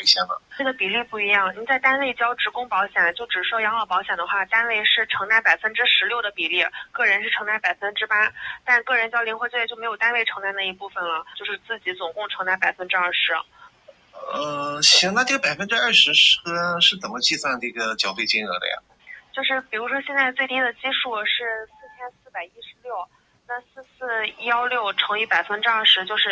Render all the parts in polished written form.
一些呢？ 这个比例不一样，您在单位交职工保险，就只收养老保险的话，单位是承担16%的比例，个人是承担8%，但个人交灵活就业就没有单位承担那一部分了，就是自己总共承担20%。 行，那这个20%是怎么计算这个缴费金额的呀？ 就是比如说现在最低的基数是4416，那4416乘以20%就是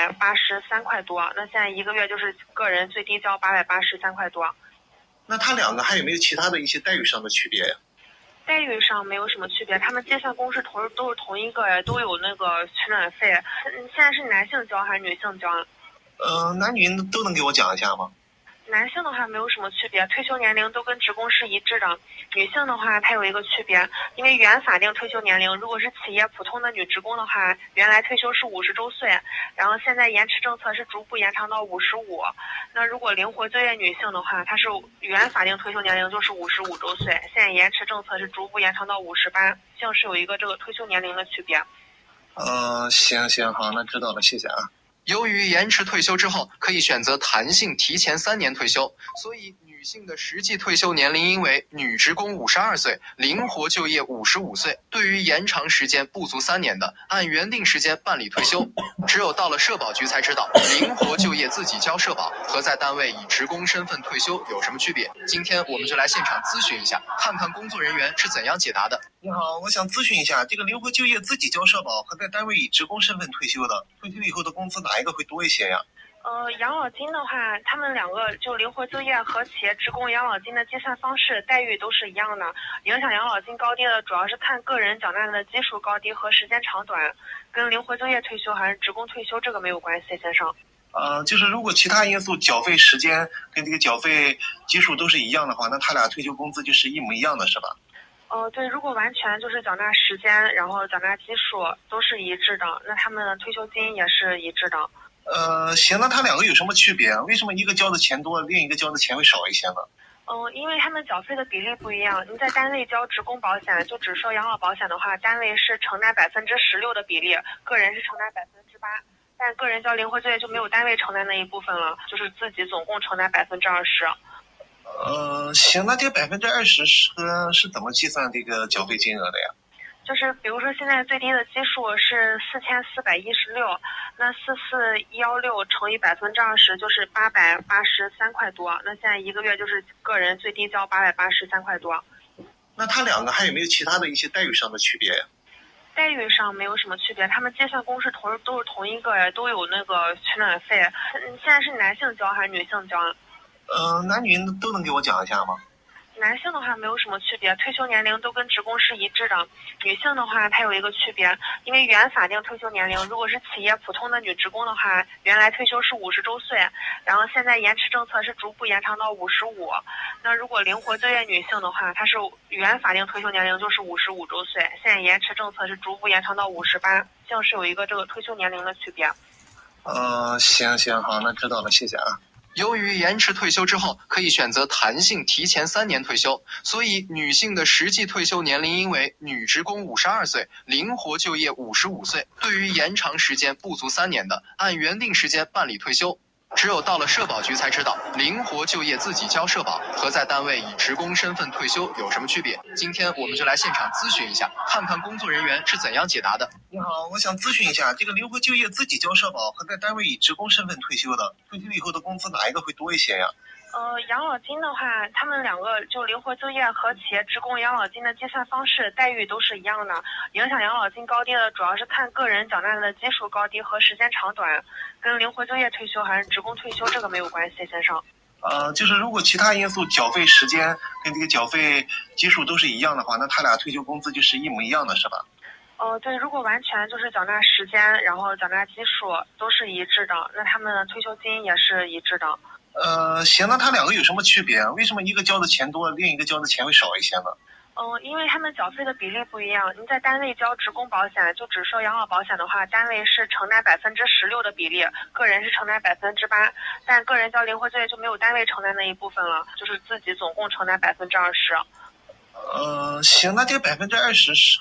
883块多，那现在一个月就是个人最低交883块多。 那他两个还有没有其他的一些待遇上的区别呀？ 待遇上没有什么区别，他们结算公式都是同一个，都有那个取暖费。现在是男性交还是女性交？ 男女都能给我讲一下吗？ 男性的话没有什么区别，退休年龄都跟职工是一致的。女性的话它有一个区别，因为原法定退休年龄如果是企业普通的女职工的话，原来退休是50周岁，然后现在延迟政策是逐步延长到55。那如果灵活就业女性的话，她是原法定退休年龄就是55周岁，现在延迟政策是逐步延长到58，性是有一个这个退休年龄的区别。 行，好，那知道了，谢谢啊。 由于延迟退休之后可以选择弹性提前3年退休，所以女性的实际退休年龄因为女职工52岁，灵活就业55岁。对于延长时间不足3年的，按原定时间办理退休。只有到了社保局才知道，灵活就业自己交社保和在单位以职工身份退休有什么区别。今天我们就来现场咨询一下，看看工作人员是怎样解答的。 你好，我想咨询一下，这个灵活就业自己交社保和在单位以职工身份退休的，退休以后的工资哪一个会多一些呀？ 养老金的话，他们两个就灵活就业和企业职工养老金的计算方式待遇都是一样的。影响养老金高低的主要是看个人缴纳的基数高低和时间长短，跟灵活就业退休还是职工退休这个没有关系，先生。 就是如果其他因素缴费时间跟这个缴费基数都是一样的话，那他俩退休工资就是一模一样的，是吧？ 对，如果完全就是缴纳时间，然后缴纳基数都是一致的，那他们的退休金也是一致的。 行，那他两个有什么区别？为什么一个交的钱多，另一个交的钱会少一些呢？ 因为他们缴费的比例不一样。您在单位交职工保险，就只收养老保险的话，单位是承担16%的比例，个人是承担8%，但个人交灵活就业就没有单位承担那一部分了，就是自己总共承担20%。 行，那这个20%是怎么计算这个缴费金额的呀？ 就是比如说现在最低的基数是4416，那4416乘以20%就是883块多，那现在一个月就是个人最低交883块多。 那他两个还有没有其他的一些待遇上的区别呀？ 待遇上没有什么区别，他们结算公式都是同一个，都有那个取暖费。现在是男性交还是女性交？ 男女都能给我讲一下吗？ 男性的话没有什么区别，退休年龄都跟职工是一致的。女性的话它有一个区别，因为原法定退休年龄如果是企业普通的女职工的话，原来退休是50周岁，然后现在延迟政策是逐步延长到55。那如果灵活就业女性的话，她是原法定退休年龄就是55周岁，现在延迟政策是逐步延长到58，性是有一个这个退休年龄的区别。 行，好，那知道了，谢谢啊。 由于延迟退休之后可以选择弹性提前3年退休，所以女性的实际退休年龄因为女职工52岁，灵活就业55岁。对于延长时间不足3年的，按原定时间办理退休。只有到了社保局才知道，灵活就业自己交社保和在单位以职工身份退休有什么区别。今天我们就来现场咨询一下，看看工作人员是怎样解答的。 你好，我想咨询一下，这个灵活就业自己交社保和在单位以职工身份退休的，退休以后的工资哪一个会多一些呀？ 养老金的话，他们两个就灵活就业和企业职工养老金的计算方式待遇都是一样的。影响养老金高低的主要是看个人缴纳的基数高低和时间长短，跟灵活就业退休还是职工退休这个没有关系，先生。 就是如果其他因素缴费时间跟这个缴费基数都是一样的话，那他俩退休工资就是一模一样的，是吧？ 对，如果完全就是缴纳时间，然后缴纳基数都是一致的，那他们的退休金也是一致的。 行，那他两个有什么区别？为什么一个交的钱多，另一个交的钱会少一些呢？ 因为他们缴费的比例不一样。您在单位交职工保险，就只收养老保险的话，单位是承担16%的比例，个人是承担8%，但个人交灵活就业就没有单位承担那一部分了，就是自己总共承担20%。 行，那这个20%是